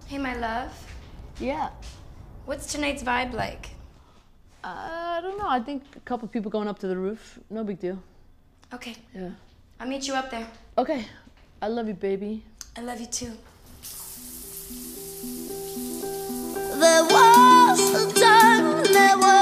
Hey, my love. Yeah. What's tonight's vibe like? I don't know. I think a couple people going up to the roof. No big deal. Okay. Yeah. I'll meet you up there. Okay. I love you, baby. I love you too. There was a time, there was